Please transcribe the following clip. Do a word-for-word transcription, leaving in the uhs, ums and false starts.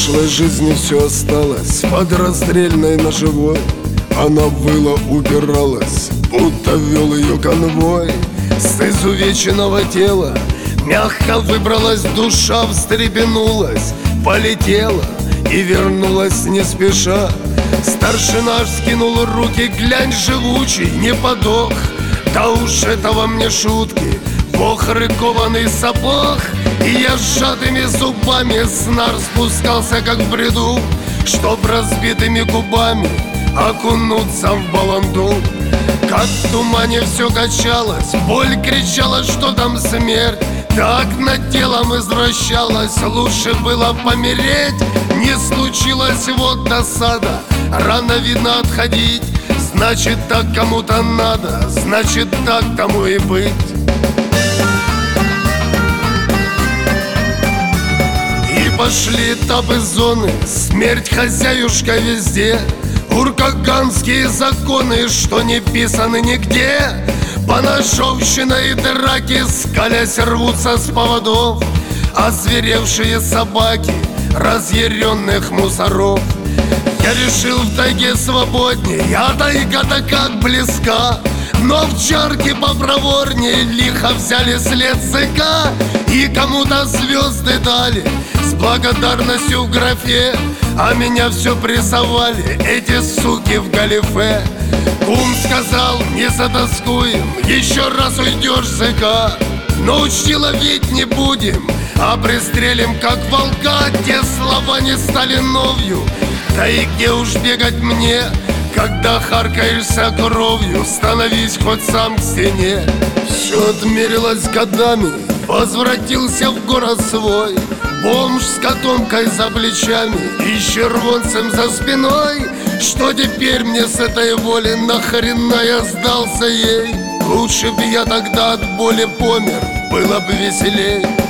прошлой жизни все осталось под расстрельной ножевой. Она выла, упиралась, будто вел ее конвой. С изувеченного тела мягко выбралась душа, встрепенулась, полетела и вернулась не спеша. Старшина аж скинул руки, глянь, живучий, не подох. Да уж этого мне шутки, бог рыкованный сапог. И я сжатыми зубами с нар спускался, как в бреду, чтоб разбитыми губами окунуться в баланду. Как в тумане все качалось, боль кричала, что там смерть. Так над телом извращалась, лучше было помереть. Не случилось, вот досада, рано видно отходить. Значит, так кому-то надо, значит, так тому и быть. И пошли этапы зоны, смерть хозяюшка везде. Уркаганские законы, что не писаны нигде. Поножовщина и драки, скалясь, рвутся с поводов. Озверевшие собаки разъяренных мусоров. Я решил в тайге свободней, а тайга-то как близка. Но в чарке попроворнее лихо взяли след ЦК. И кому-то звезды дали с благодарностью в графе, а меня все прессовали эти суки в галифе. Кум сказал, не затаскуем, еще раз уйдешь ЗК. Но учти, ловить не будем, а пристрелим как волка. Те слова не стали новью, да и где уж бегать мне, когда харкаешься кровью. Становись хоть сам к стене. Все отмерилось годами, возвратился в город свой. Бомж с котомкой за плечами и червонцем за спиной. Что теперь мне с этой воли, нахрена я сдался ей? Лучше б я тогда от боли помер, было бы веселей.